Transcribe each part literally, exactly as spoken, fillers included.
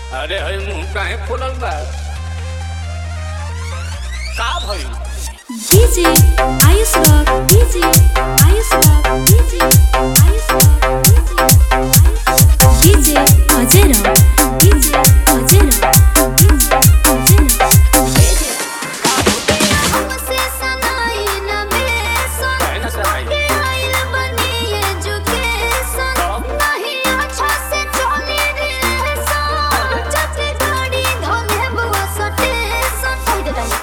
अरे हई मुंह काहे फुलल बा? का भई? DJ Ayush rock, DJ Ayush rock, DJ Ayush rock, DJ Ajay rock, DJ Ajay rock, DJ Ajay rock. हमसे सनाई न बेसन, आगे आइल बनी एजुकेशन, नहीं अच्छा से चली रिलेशन, जते गाड़ी धोले बुआ सटेशन कह दे ताई।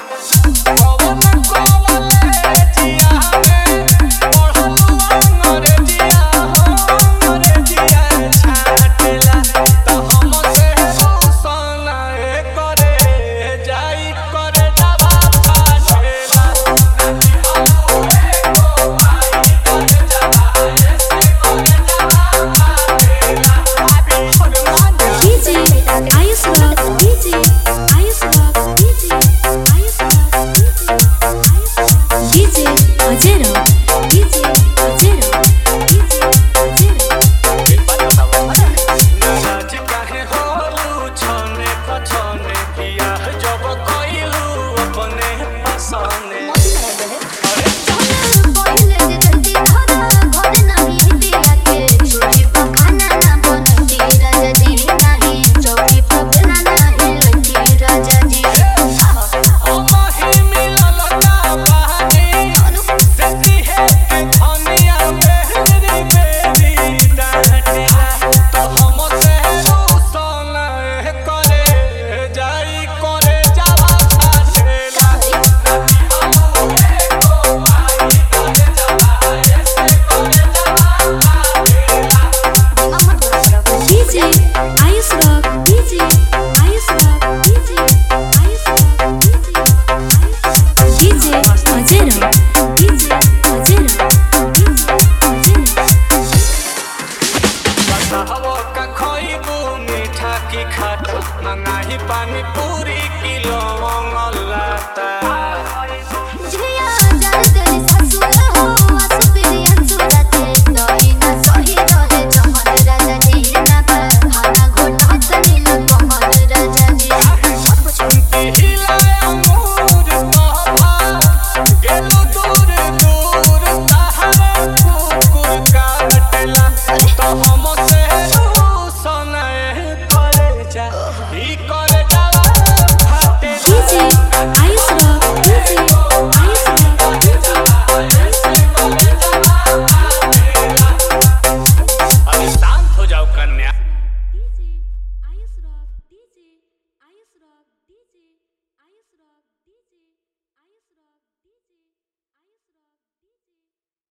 मंगाही पानी पूरी किलो मंगलाता।